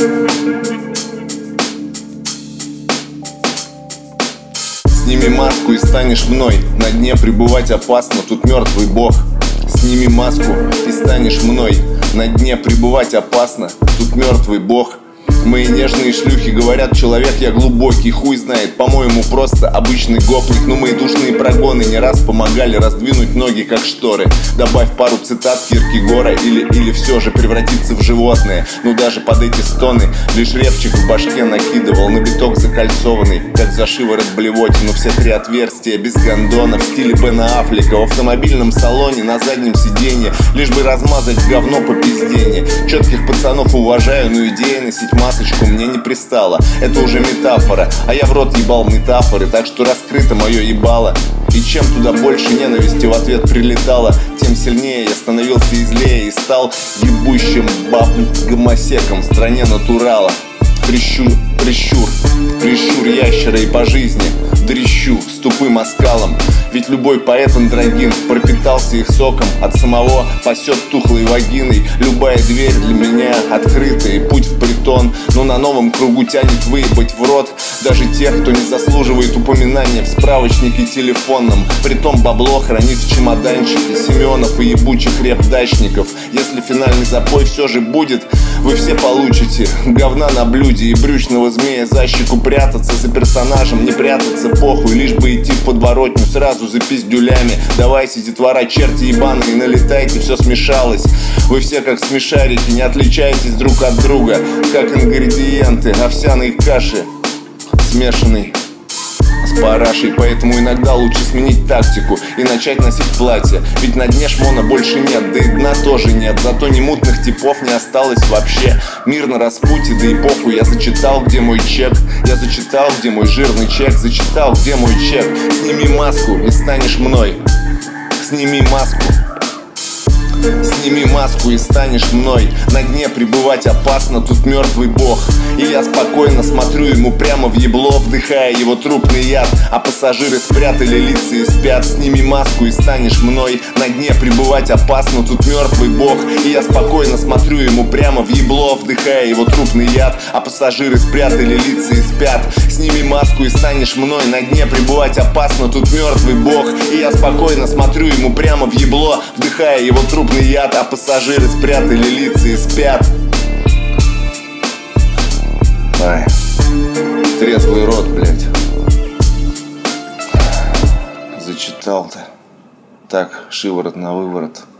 Сними маску и станешь мной. На дне пребывать опасно, тут мертвый бог. Сними маску и станешь мной. На дне пребывать опасно, тут мертвый бог. Мои нежные шлюхи говорят: человек я глубокий, хуй знает, по-моему, просто обычный гопник. Но мои душные прогоны не раз помогали раздвинуть ноги, как шторы. Добавь пару цитат Киркегора или все же превратиться в животное. Но даже под эти стоны лишь репчик в башке накидывал на биток закольцованный, как за шиворот блевотину. Все три отверстия без гондона в стиле Бена Аффлека. В автомобильном салоне на заднем сиденье, лишь бы размазать говно по пизденье. Четких пацанов уважаю, но идея носить масочку мне не пристала. Это уже метафора, а я в рот ебал метафоры. Так что раскрыто мое ебало. И чем туда больше ненависти в ответ прилетало, тем сильнее я становился и злее. И стал ебущим гомосеком в стране натурала. Прищур ящера и по жизни дрищу с тупым оскалом. Ведь любой поэт андрогин пропитался их соком. От самого пасет тухлой вагиной. Любая дверь для меня открыта и путь в притон. Но на новом кругу тянет выебать в рот даже тех, кто не заслуживает упоминания в справочнике телефонном. Притом бабло хранит в чемоданчике Семенов и ебучих реп-дачников. Если финальный запой все же будет, вы все получите говна на блюде и брючного змея за щеку. Прятаться за персонажем, не прятаться похуй, лишь бы идти в подворотню сразу за пиздюлями. Давайте, детвора, черти ебаные, налетайте, все смешалось. Вы все как смешарики, не отличаетесь друг от друга, как ингредиенты овсяной каши, смешанной с парашей. Поэтому иногда лучше сменить тактику и начать носить платье. Ведь на дне шмона больше нет, да и дна тоже нет. Зато ни мутных типов не осталось вообще. Мир на распутье, да и похуй. Я зачитал, где мой чек. Я зачитал, где мой жирный чек. Зачитал, где мой чек. Сними маску и станешь мной. Сними маску. Сними маску и станешь мной. На дне пребывать опасно, тут мертвый бог. И я спокойно смотрю ему прямо в ебло, вдыхая его трупный яд. А пассажиры спрятали лица и спят. Сними маску и станешь мной. На дне пребывать опасно, тут мертвый бог. И я спокойно смотрю ему прямо в ебло, вдыхая его трупный яд. А пассажиры спрятали лица и спят. Сними маску и станешь мной. На дне пребывать опасно, тут мертвый бог. И я спокойно смотрю ему прямо в ебло, вдыхая его трупный яд. А пассажиры спрятали лица и спят. Ай, трезвый рот, блядь. Зачитал-то. Так, шиворот на выворот.